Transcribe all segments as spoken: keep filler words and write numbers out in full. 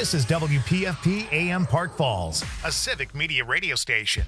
This is W P F P A M Park Falls, a civic media radio station.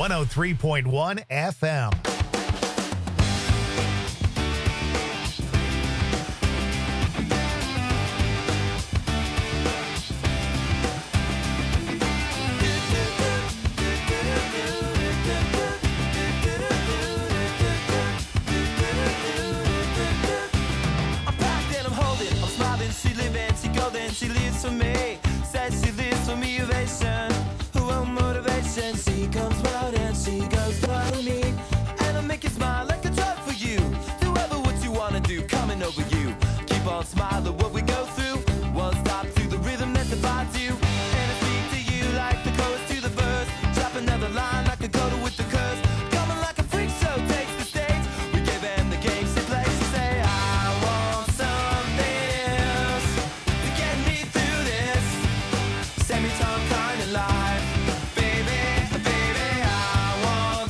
one oh three point one F M. She living, she golden, she lives for me. Says she lives for me, ovation. Who will motivation? She comes round and she goes for me. And I make you smile like a drug for you. Do ever what you wanna do, coming over you. Keep on smiling what we go through. One stop to the rhythm that divides you. And I speak to you like the chorus to the verse. Drop another line like a coda with the curse. Coming like a freak show takes the stage. We gave them the game she plays. She say I want something else to get me through this semi-tongue kind of life. Baby, baby, I want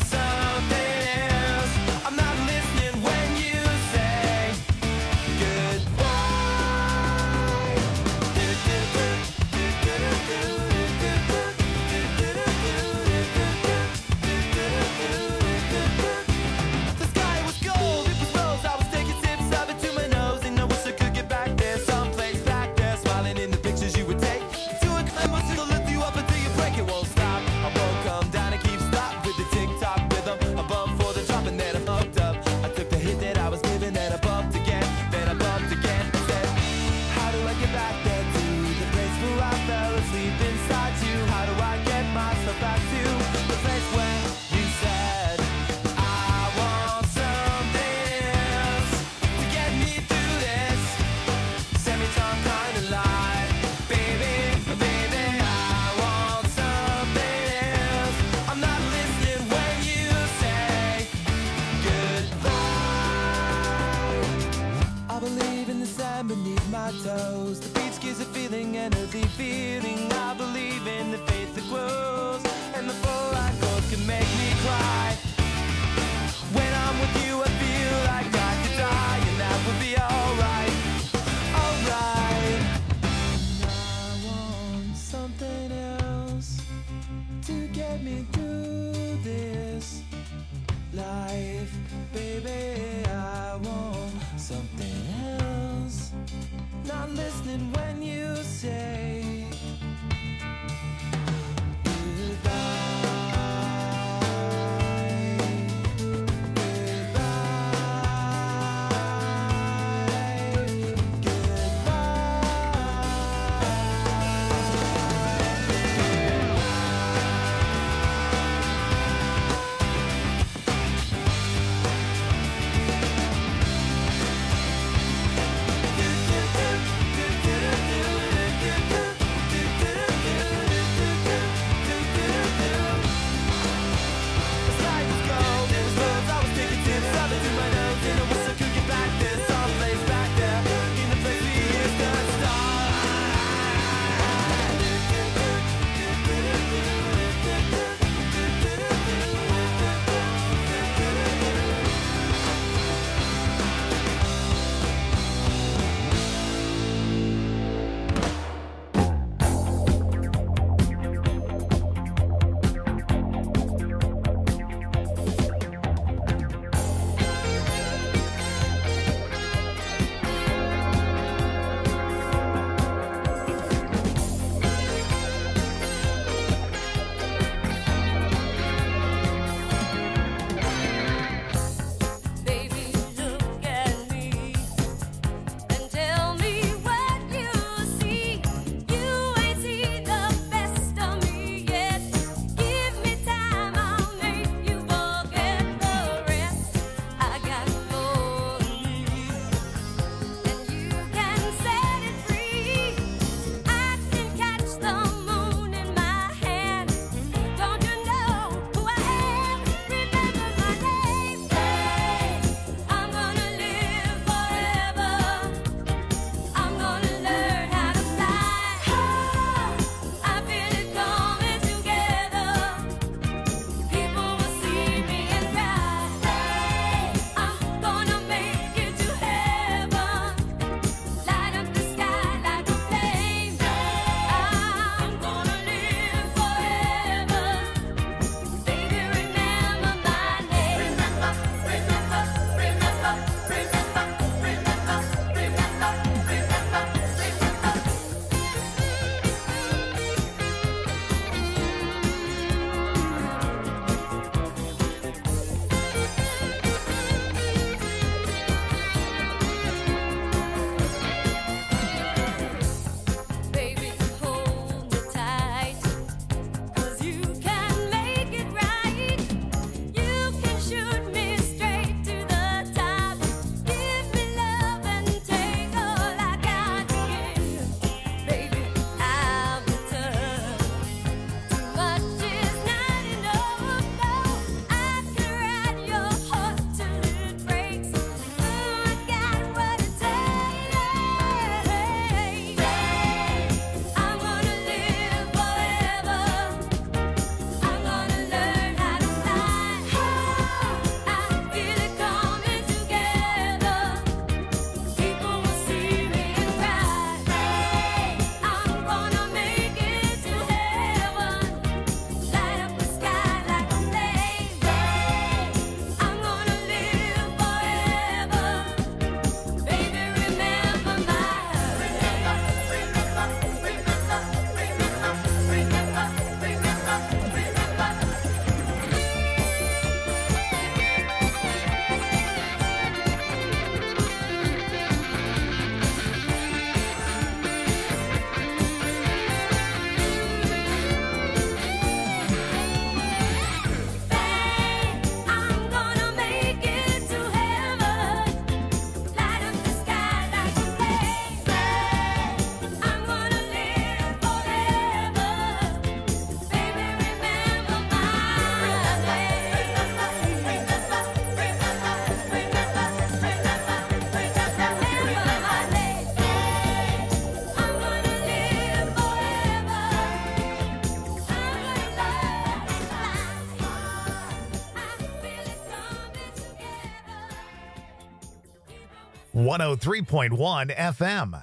one oh three point one F M.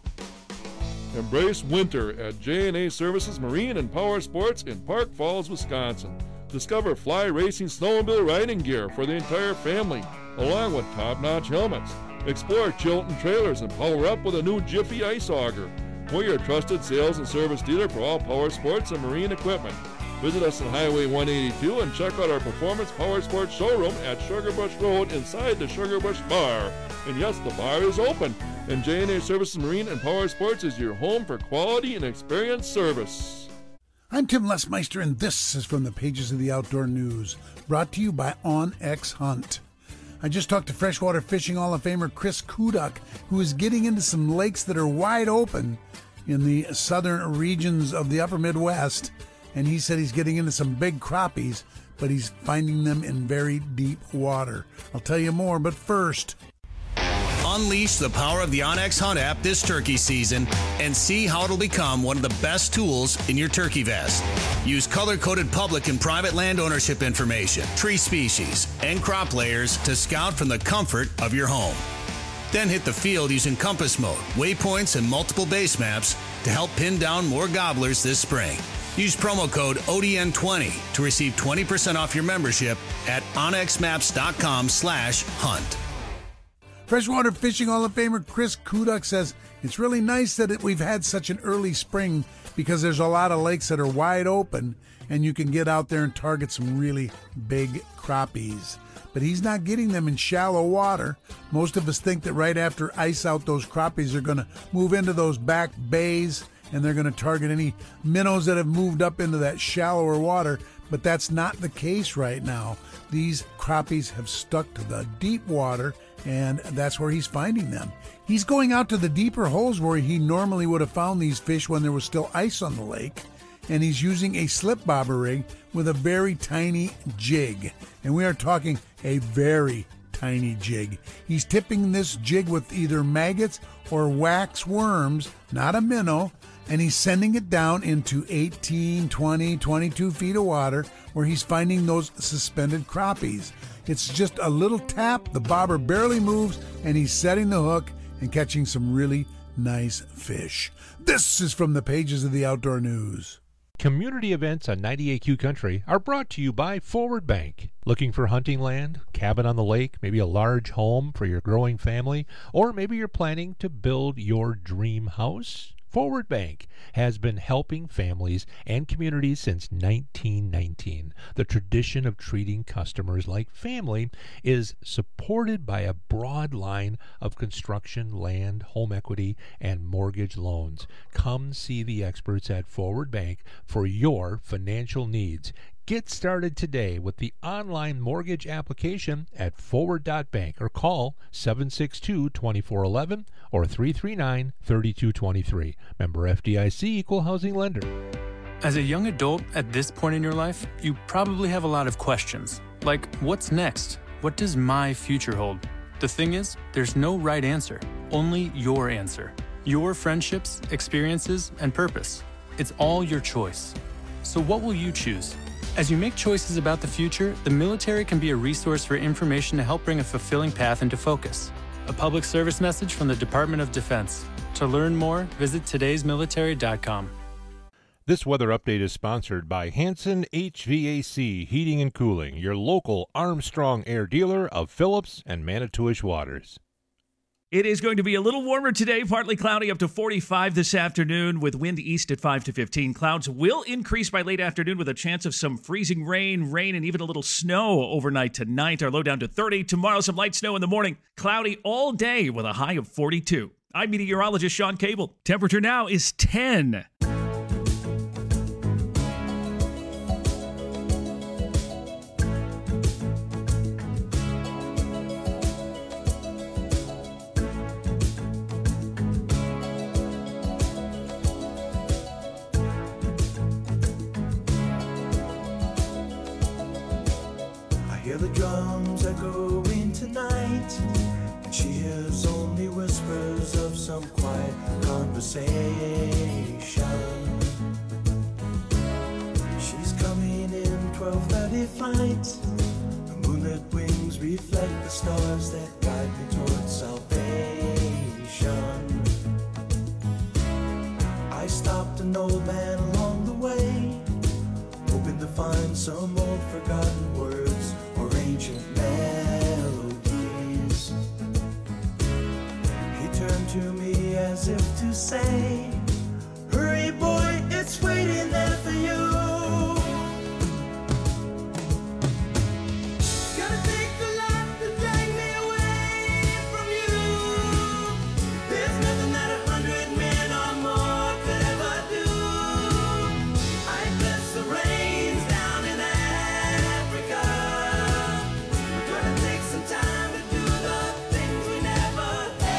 Embrace winter at J and A Services Marine and Power Sports in Park Falls, Wisconsin. Discover fly racing snowmobile riding gear for the entire family, along with top-notch helmets. Explore Chilton Trailers and power up with a new Jiffy Ice Auger. We're your trusted sales and service dealer for all power sports and marine equipment. Visit us on Highway one eighty-two and check out our Performance Power Sports showroom at Sugarbush Road inside the Sugarbush Bar. And yes, the bar is open. And J and A Services Marine and Power Sports is your home for quality and experienced service. I'm Tim Lesmeister, and this is from the pages of the Outdoor News, brought to you by OnX Hunt. I just talked to Freshwater Fishing Hall of Famer Chris Kuduk, who is getting into some lakes that are wide open in the southern regions of the upper Midwest, and he said he's getting into some big crappies, but he's finding them in very deep water. I'll tell you more, but first... Unleash the power of the OnX Hunt app this turkey season and see how it'll become one of the best tools in your turkey vest. Use color-coded public and private land ownership information, tree species, and crop layers to scout from the comfort of your home. Then hit the field using compass mode, waypoints, and multiple base maps to help pin down more gobblers this spring. Use promo code O D N twenty to receive twenty percent off your membership at onxmaps.com slash hunt. Freshwater Fishing Hall of Famer Chris Kuduk says it's really nice that it, we've had such an early spring because there's a lot of lakes that are wide open and you can get out there and target some really big crappies. But he's not getting them in shallow water. Most of us think that right after ice out, those crappies are going to move into those back bays and they're going to target any minnows that have moved up into that shallower water. But that's not the case right now. These crappies have stuck to the deep water, and that's where he's finding them. He's going out to the deeper holes where he normally would have found these fish when there was still ice on the lake, and he's using a slip bobber rig with a very tiny jig. And we are talking a very tiny jig. He's tipping this jig with either maggots or wax worms, not a minnow, and he's sending it down into eighteen, twenty, twenty-two feet of water where he's finding those suspended crappies. It's just a little tap, the bobber barely moves, and he's setting the hook and catching some really nice fish. This is from the pages of the Outdoor News. Community events on ninety-eight Q Country are brought to you by Forward Bank. Looking for hunting land, cabin on the lake, maybe a large home for your growing family, or maybe you're planning to build your dream house? Forward Bank has been helping families and communities since nineteen nineteen. The tradition of treating customers like family is supported by a broad line of construction, land, home equity, and mortgage loans. Come see the experts at Forward Bank for your financial needs. Get started today with the online mortgage application at forward dot bank or call seven six two, two four one one or three three nine, three two two three. Member F D I C, Equal Housing Lender. As a young adult at this point in your life, you probably have a lot of questions. Like, what's next? What does my future hold? The thing is, there's no right answer, only your answer. Your friendships, experiences, and purpose. It's all your choice. So what will you choose? As you make choices about the future, the military can be a resource for information to help bring a fulfilling path into focus. A public service message from the Department of Defense. To learn more, visit todays military dot com. This weather update is sponsored by Hanson H V A C Heating and Cooling, your local Armstrong Air dealer of Phillips and Manitowish Waters. It is going to be a little warmer today, partly cloudy up to forty-five this afternoon with wind east at five to fifteen. Clouds will increase by late afternoon with a chance of some freezing rain, rain, and even a little snow overnight tonight. Our low down to thirty. Tomorrow, some light snow in the morning. Cloudy all day with a high of forty-two. I'm meteorologist Sean Cable. Temperature now is ten. The drums echoing tonight, and she hears only whispers of some quiet conversation. She's coming in twelve thirty flight. The moonlit wings reflect the stars that guide me towards salvation. an old man along the way, hoping to find some old forgotten words or ancient melodies. He turned to me as if to say, hurry boy, it's waiting there for you. Gotta take a lot to drag me away from you. There's nothing that a hundred men or more could ever do. I bless the rains down in Africa. We're gonna take some time to do the things we never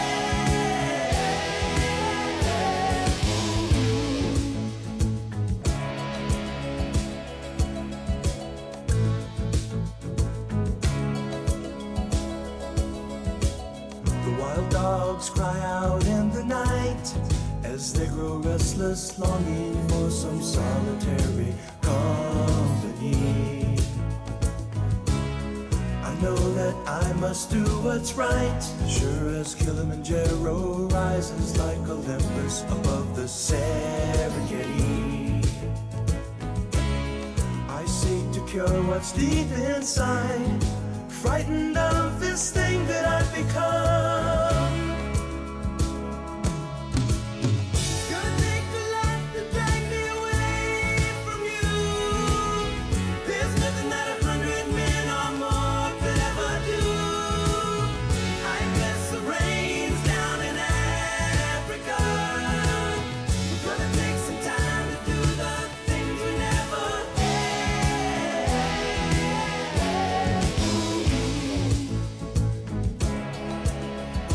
The wild dogs cry out in the night as they grow restless, longing for some solitary company. I know that I must do what's right, sure as Kilimanjaro rises like Olympus above the Serengeti. I seek to cure what's deep inside, frightened of this thing that I've become. Gonna take a lot to drag me away from you. There's nothing that a hundred men or more could ever do. I bless the rains down in Africa. We're gonna take some time to do the things we never had.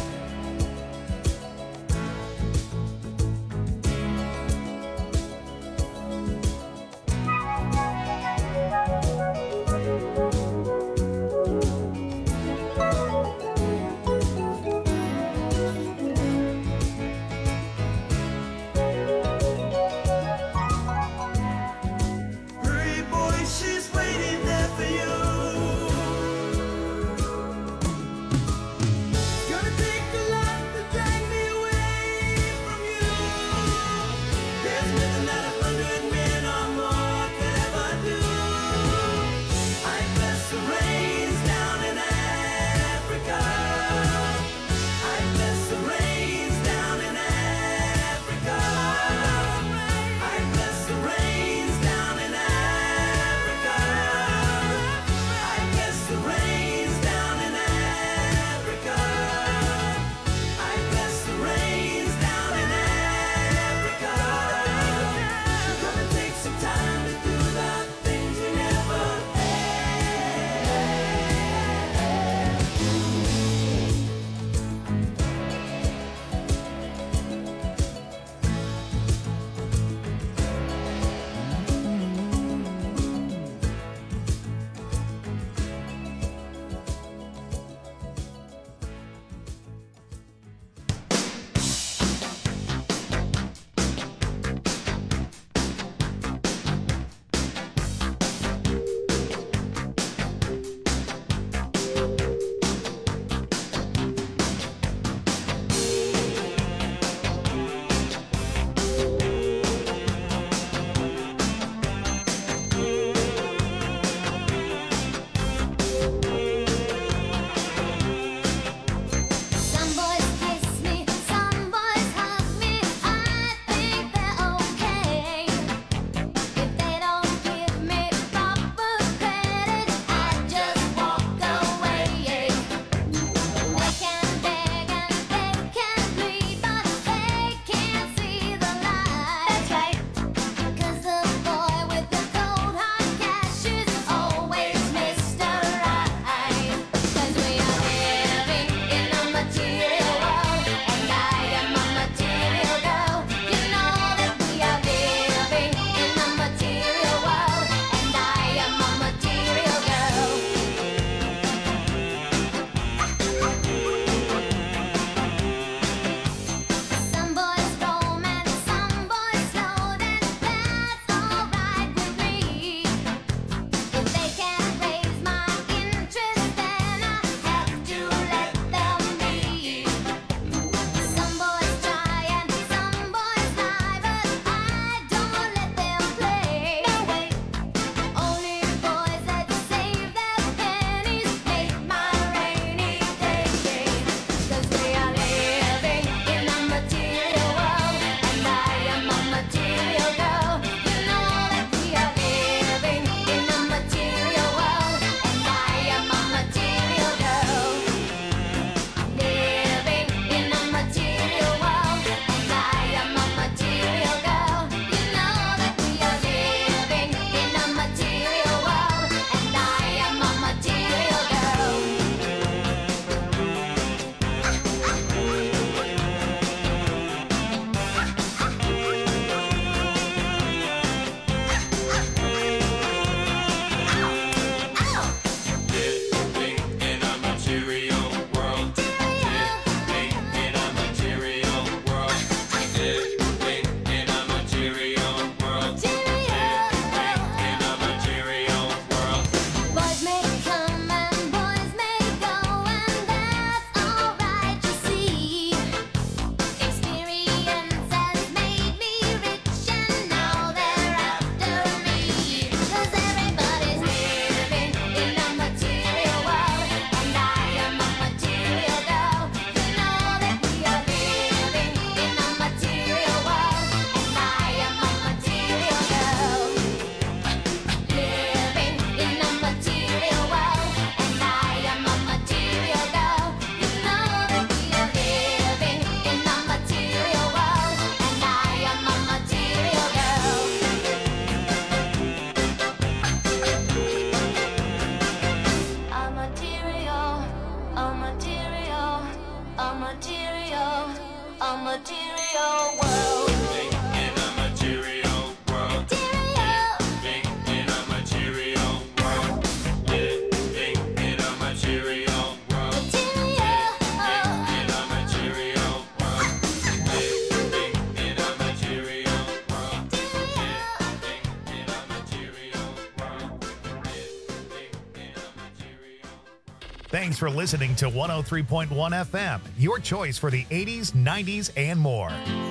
Thanks for listening to one oh three point one F M, your choice for the eighties, nineties, and more.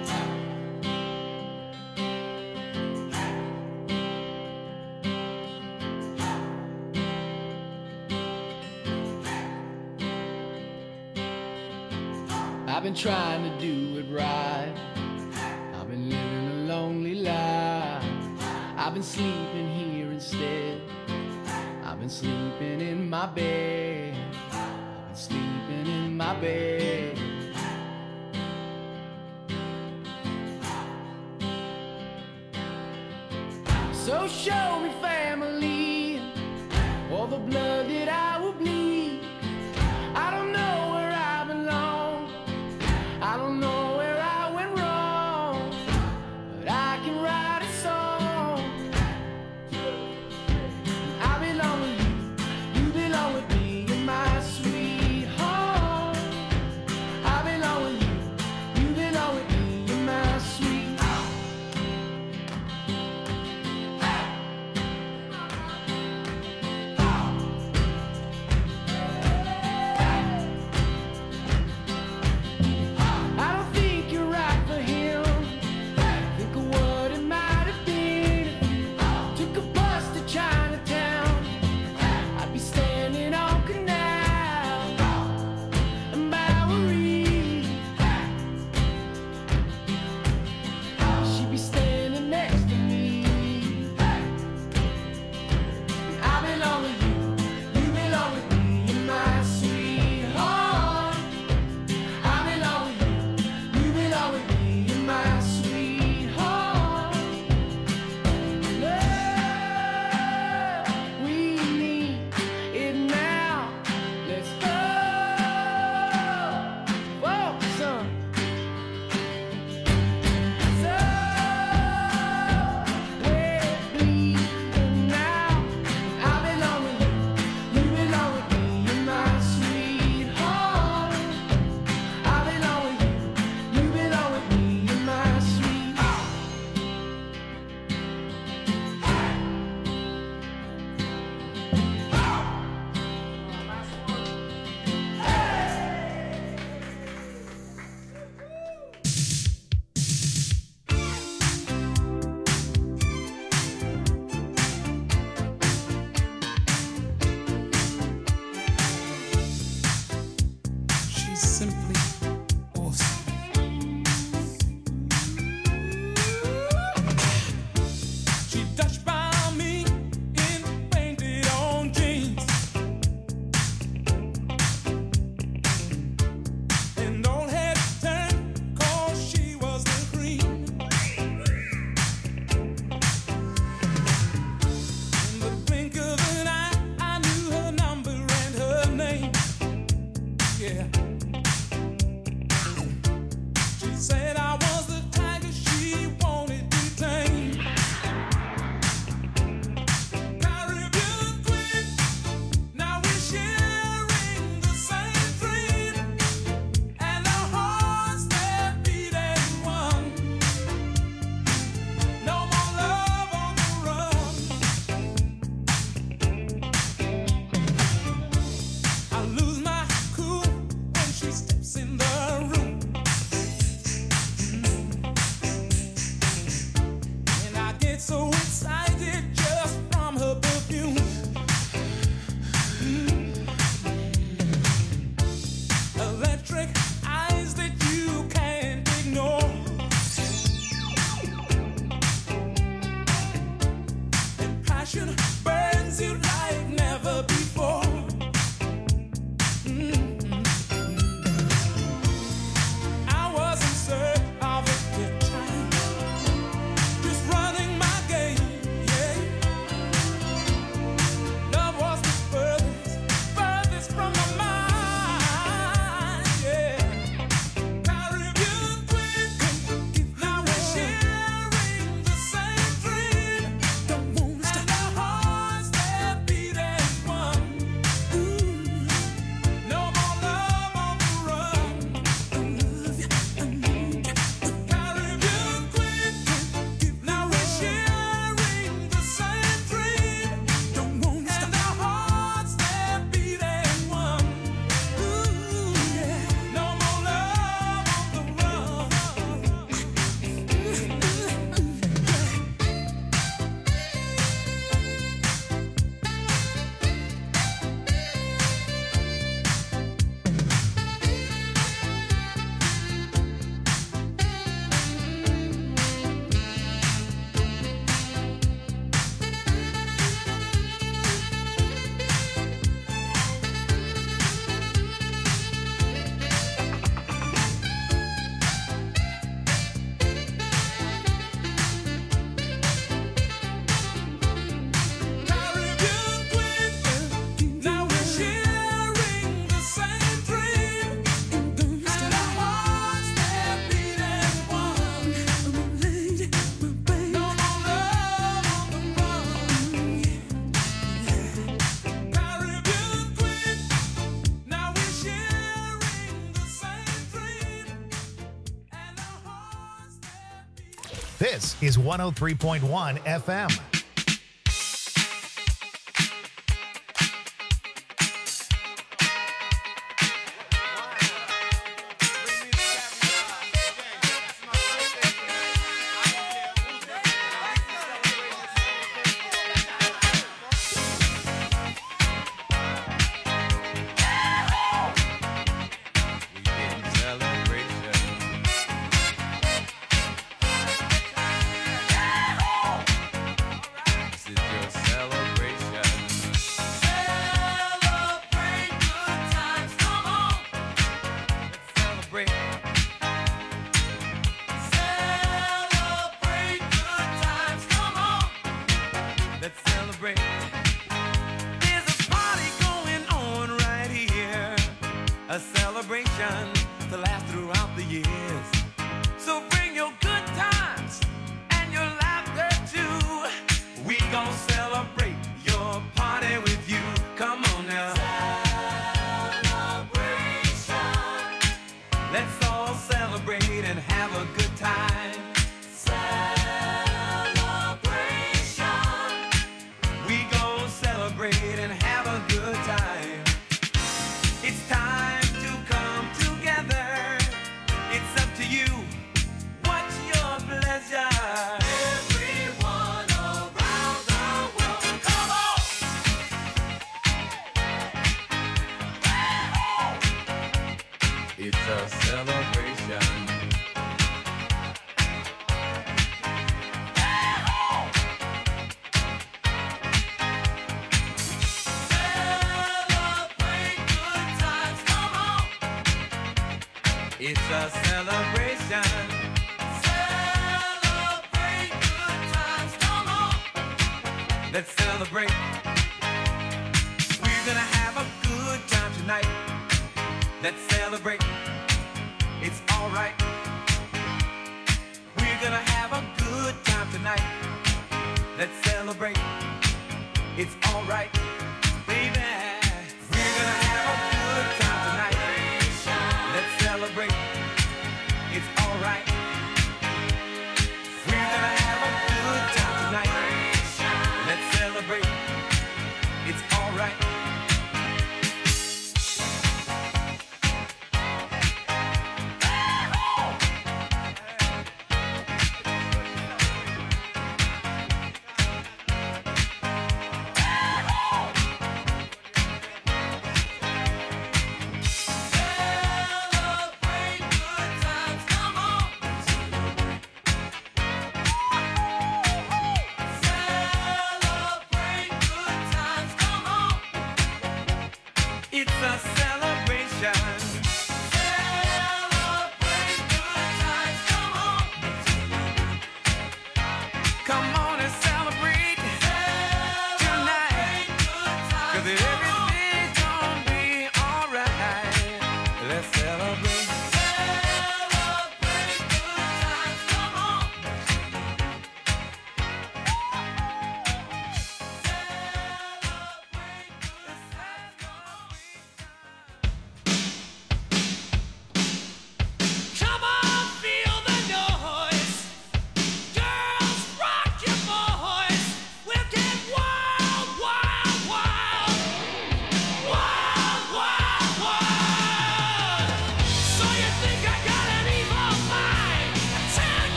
I've been trying to do it right. I've been living a lonely life. I've been sleeping here instead. I've been sleeping in my bed. I've been sleeping in my bed. So show me family, all the blood that I will bleed. I don't know where I belong. I don't know where I went wrong, but I can write a song. I belong with you, you belong with me, you're my sweet home. I belong with you, you belong with me, you're my sweet home. This is one oh three point one F M.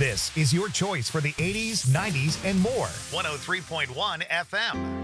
This is your choice for the eighties, nineties, and more. one oh three point one F M.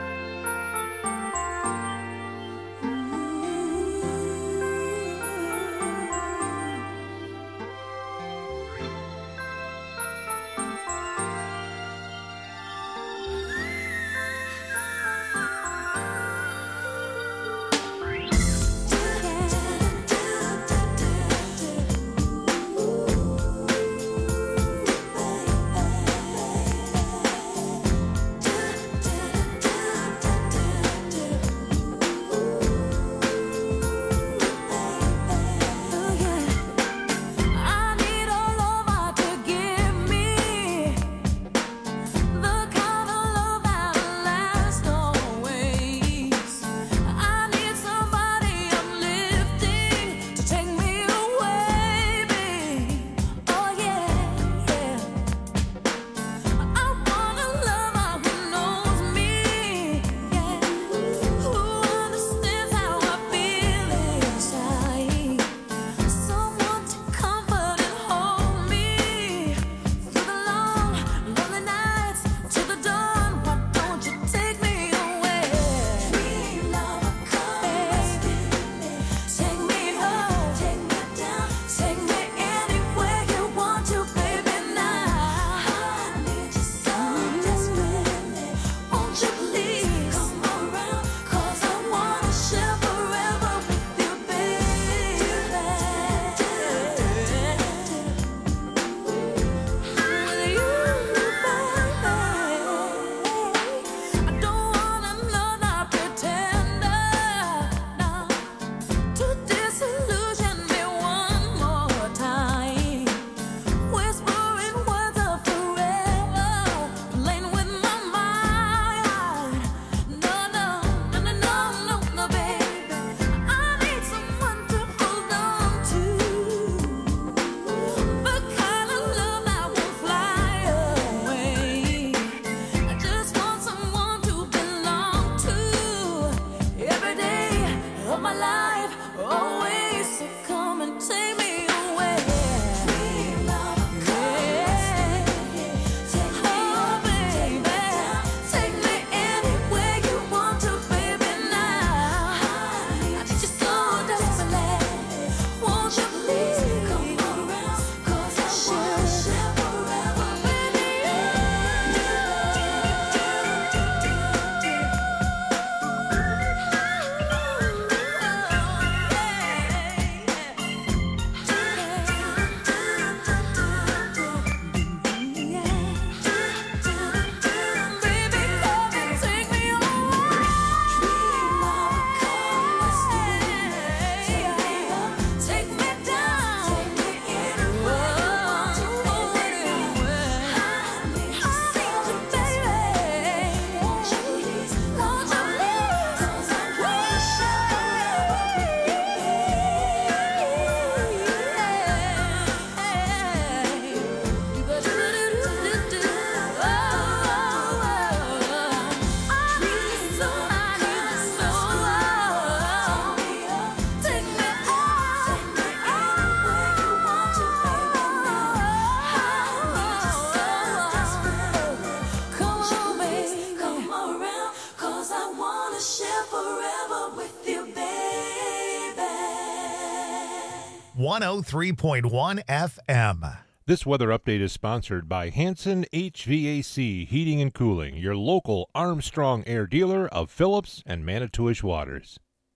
one oh three point one F M. This weather update is sponsored by Hanson H V A C Heating and Cooling, your local Armstrong Air dealer of Phillips and Manitowish Waters.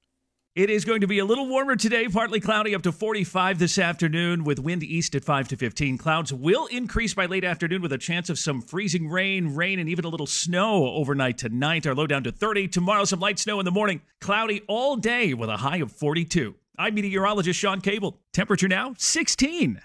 It is going to be a little warmer today, partly cloudy, up to forty-five this afternoon with wind east at five to fifteen. Clouds will increase by late afternoon with a chance of some freezing rain, rain, and even a little snow overnight tonight. Our low down to thirty. Tomorrow, some light snow in the morning. Cloudy all day with a high of forty-two. I'm meteorologist Sean Cable. Temperature now, sixteen.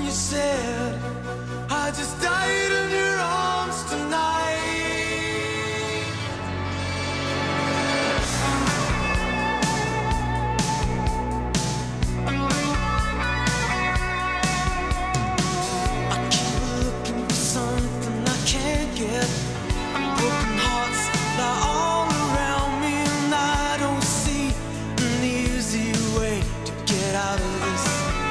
you said. I just died in your arms tonight. I keep looking for something I can't get. Broken hearts lie all around me, and I don't see an easy way to get out of this.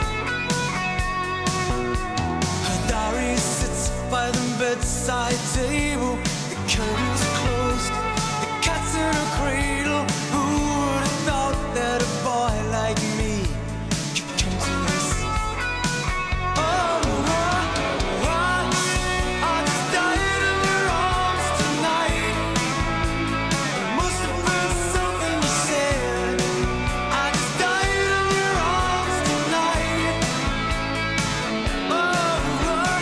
Her diary sits by the bedside table. The curtains closed, the cat's in a cradle. Who would have thought that a boy like me could come to this? Oh, I, I, I just died in your arms tonight. It must have been something you said. I just died in your arms tonight. Oh, I,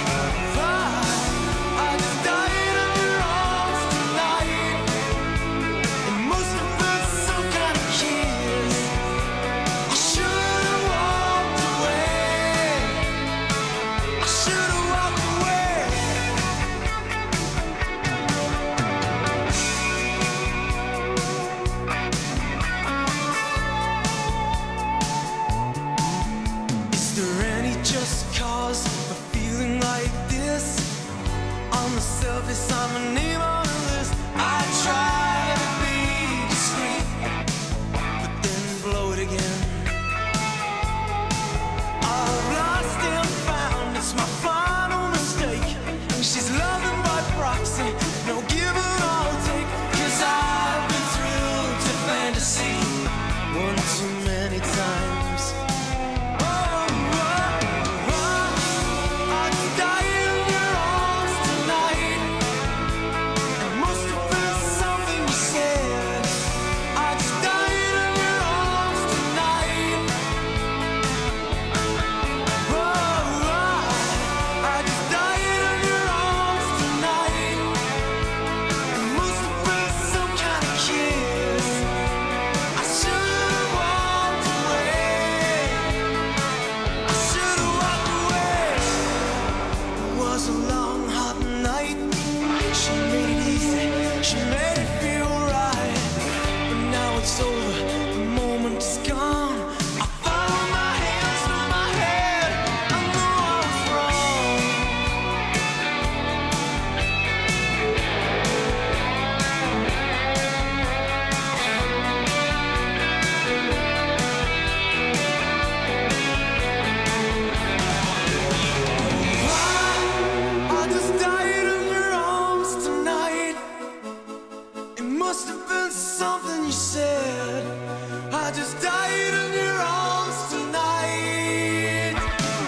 I just died in your arms tonight. It must have been some kind of kiss. I should have walked away. I should have walked away. Is there any just cause for feeling like this? On the surface, I'm a name on the list. I try to be discreet, but then blow it again. I've lost and found, it's my final mistake. She's loving by proxy, no give and I'll take. Cause I've been thrilled to fantasy one too many times. Oh, oh, oh, I just died in your arms tonight. It must have been something you said. I just died in your arms tonight. Oh, oh, I just died in your arms tonight. It must have been some kind of kiss. I should have walked away. I should have walked away. It was a long, hot night. She made it easy. She made it feel right. But now it's over. The moment is gone. I found my hands through my head. I know I was wrong. I just died in your arms tonight. It must have been something you said. I just died in your arms tonight.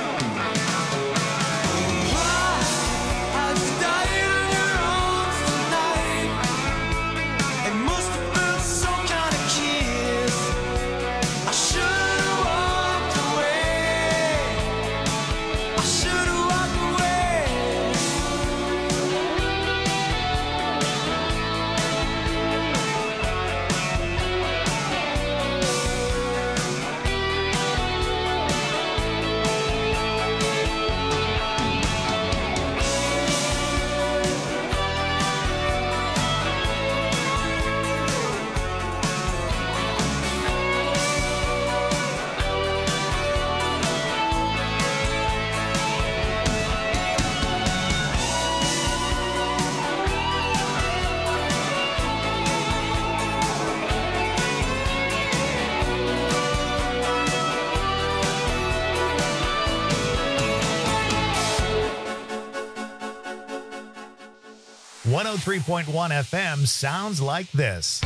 I just died in your arms tonight. It must have been some kind of kiss. I should have walked away. I should have walked away. one oh three point one F M sounds like this.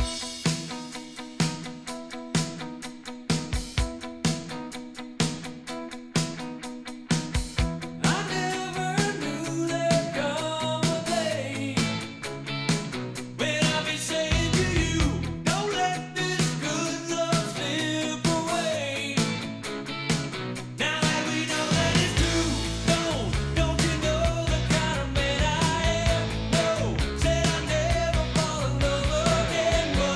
I never knew there'd come a day when I'd be saying to you, don't let this good love slip away. Now that we know that it's true, don't, don't you know the kind of man I am? No, said I never fall in love again.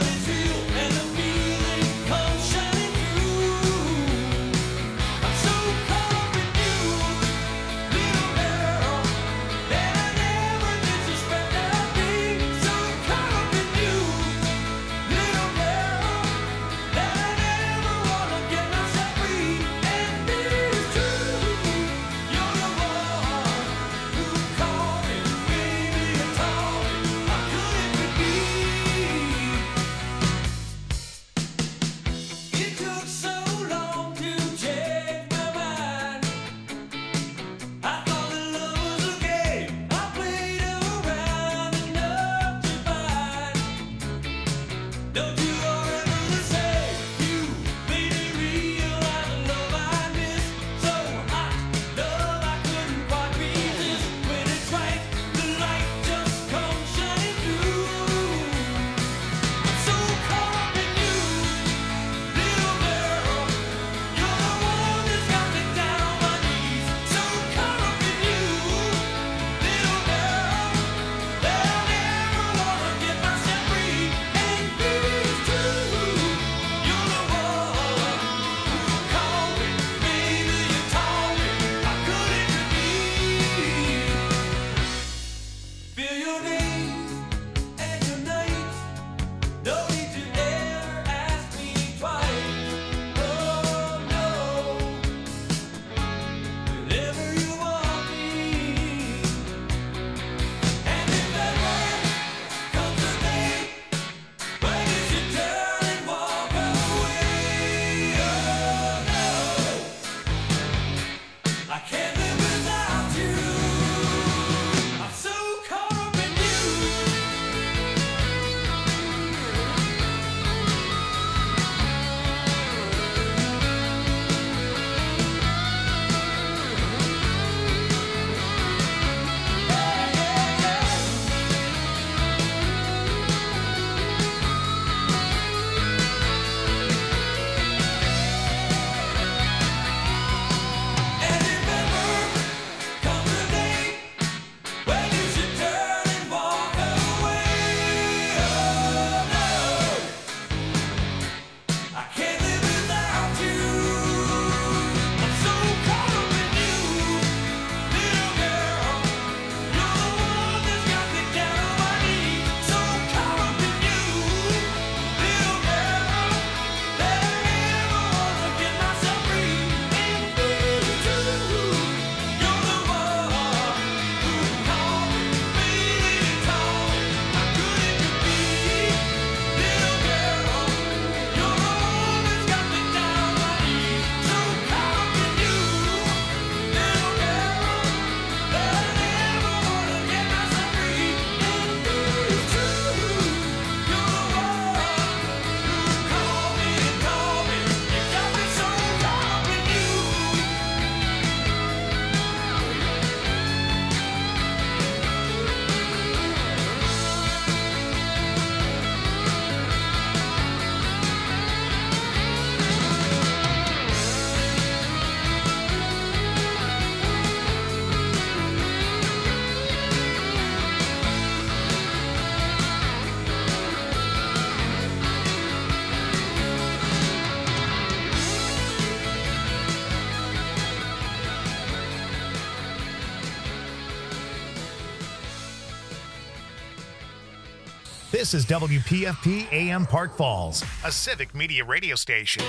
This is W P F P A M Park Falls, a civic media radio station.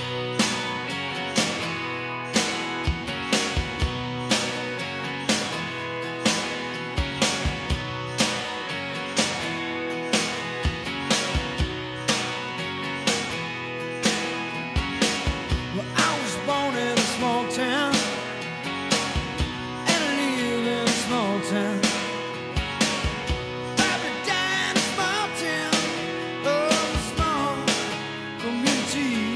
Small town, oh, small community.